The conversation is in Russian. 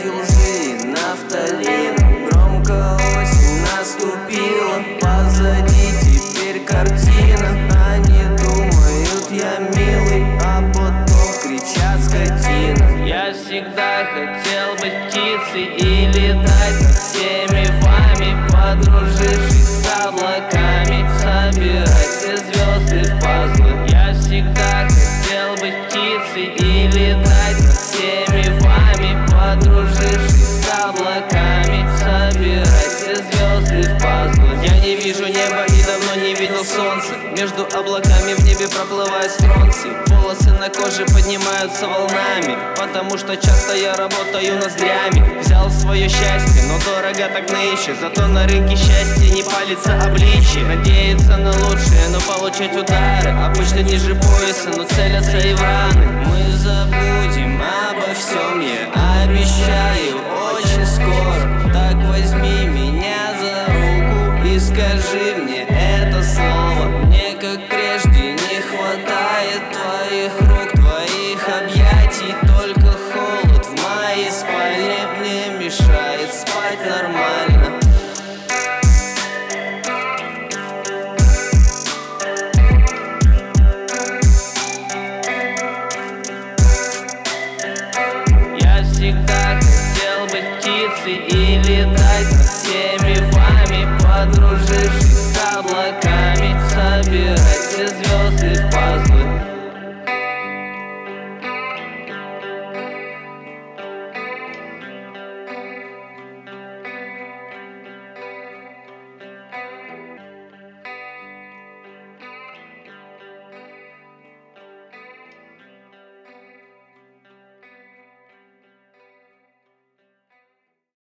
запахи лжи и нафталина. Громко осень наступила, позади теперь картина. Они думают, я милый, а потом кричат скотина. Я всегда хотел быть птицей и летать над всеми вами, подружившись с облаками, собирать все звезды в пазлы. Я всегда хотел быть птицей и летать над всеми вами, подружившись с облаками, собирать все звезды в пазлы. Я не вижу неба и давно не видел солнца. Между облаками в небе проплывает стронций. Волосы на коже поднимаются волнами, потому что часто я работаю ноздрями. Взял свое счастье, но дорого так нынче. Зато на рынке счастья не палится обличье. Надеяться на лучшее, но получать удары обычно ниже пояса, но целятся и в раны. Мы забудем обо всем, я обещаю, очень скоро. Так возьми меня за руку и скажи мне это слово. Мне как прежде не хватает твоих рук, твоих объятий. Только холод в моей спальне мне мешает спать нормально. Я всегда хотел быть птицей и летать